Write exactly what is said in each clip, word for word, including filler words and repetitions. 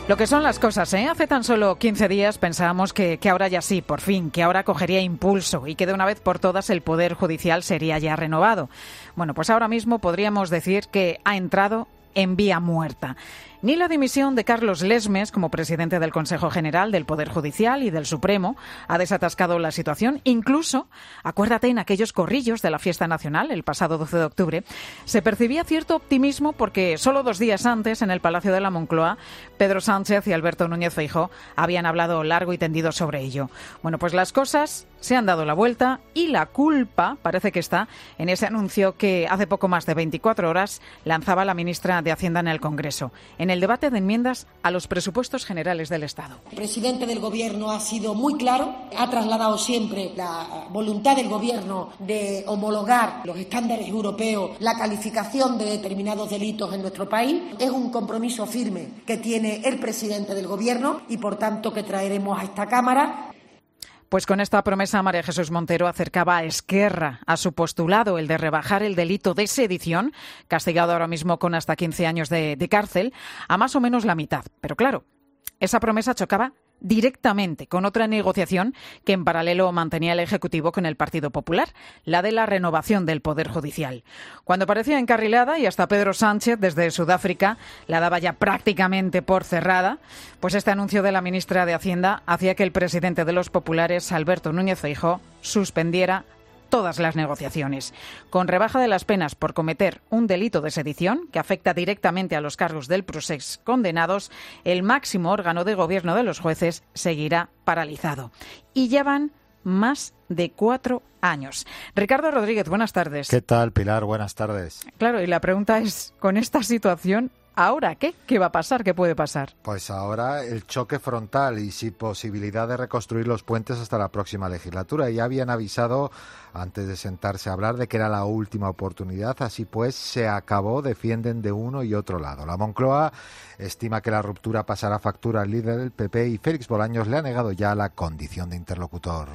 Lo que son las cosas, ¿eh? Hace tan solo quince días pensábamos que, que ahora ya sí, por fin, que ahora cogería impulso y que de una vez por todas el Poder Judicial sería ya renovado. Bueno, pues ahora mismo podríamos decir que ha entrado en vía muerta. Ni la dimisión de Carlos Lesmes como presidente del Consejo General del Poder Judicial y del Supremo ha desatascado la situación. Incluso, acuérdate, en aquellos corrillos de la fiesta nacional el pasado doce de octubre, se percibía cierto optimismo porque solo dos días antes, en el Palacio de la Moncloa, Pedro Sánchez y Alberto Núñez Feijóo habían hablado largo y tendido sobre ello. Bueno, pues las cosas se han dado la vuelta y la culpa parece que está en ese anuncio que hace poco más de veinticuatro horas lanzaba la ministra de Hacienda en el Congreso, en el debate de enmiendas a los presupuestos generales del Estado. El presidente del Gobierno ha sido muy claro, ha trasladado siempre la voluntad del Gobierno de homologar los estándares europeos, la calificación de determinados delitos en nuestro país. Es un compromiso firme que tiene el presidente del Gobierno y, por tanto, que traeremos a esta Cámara. Pues con esta promesa María Jesús Montero acercaba a Esquerra a su postulado, el de rebajar el delito de sedición, castigado ahora mismo con hasta quince años de, de cárcel, a más o menos la mitad. Pero claro, esa promesa chocaba directamente con otra negociación que en paralelo mantenía el Ejecutivo con el Partido Popular, la de la renovación del Poder Judicial. Cuando parecía encarrilada y hasta Pedro Sánchez desde Sudáfrica la daba ya prácticamente por cerrada, pues este anuncio de la ministra de Hacienda hacía que el presidente de los populares, Alberto Núñez Feijóo, suspendiera todas las negociaciones. Con rebaja de las penas por cometer un delito de sedición que afecta directamente a los cargos del procés condenados, el máximo órgano de gobierno de los jueces seguirá paralizado. Y ya van más de cuatro años. Ricardo Rodríguez, buenas tardes. ¿Qué tal, Pilar? Buenas tardes. Claro, y la pregunta es, con esta situación, ¿ahora qué? ¿Qué va a pasar? ¿Qué puede pasar? Pues ahora el choque frontal y sin posibilidad de reconstruir los puentes hasta la próxima legislatura. Ya habían avisado antes de sentarse a hablar de que era la última oportunidad. Así pues, se acabó, defienden de uno y otro lado. La Moncloa estima que la ruptura pasará factura al líder del P P y Félix Bolaños le ha negado ya la condición de interlocutor.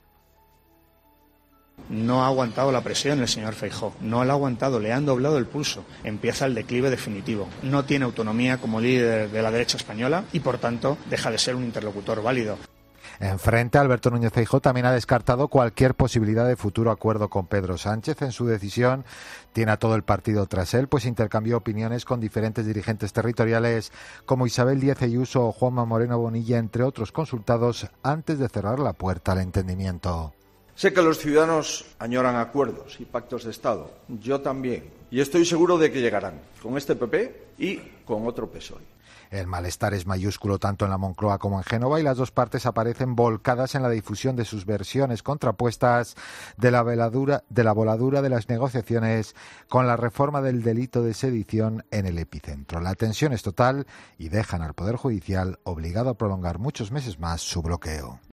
No ha aguantado la presión el señor Feijóo, no la ha aguantado, le han doblado el pulso. Empieza el declive definitivo. No tiene autonomía como líder de la derecha española y, por tanto, deja de ser un interlocutor válido. Enfrente, Alberto Núñez Feijóo también ha descartado cualquier posibilidad de futuro acuerdo con Pedro Sánchez. En su decisión tiene a todo el partido tras él, pues intercambió opiniones con diferentes dirigentes territoriales como Isabel Díaz Ayuso o Juanma Moreno Bonilla, entre otros consultados, antes de cerrar la puerta al entendimiento. Sé que los ciudadanos añoran acuerdos y pactos de Estado. Yo también. Y estoy seguro de que llegarán con este P P y con otro P S O E. El malestar es mayúsculo tanto en la Moncloa como en Génova y las dos partes aparecen volcadas en la difusión de sus versiones contrapuestas de la veladura, de la voladura de las negociaciones con la reforma del delito de sedición en el epicentro. La tensión es total y dejan al Poder Judicial obligado a prolongar muchos meses más su bloqueo.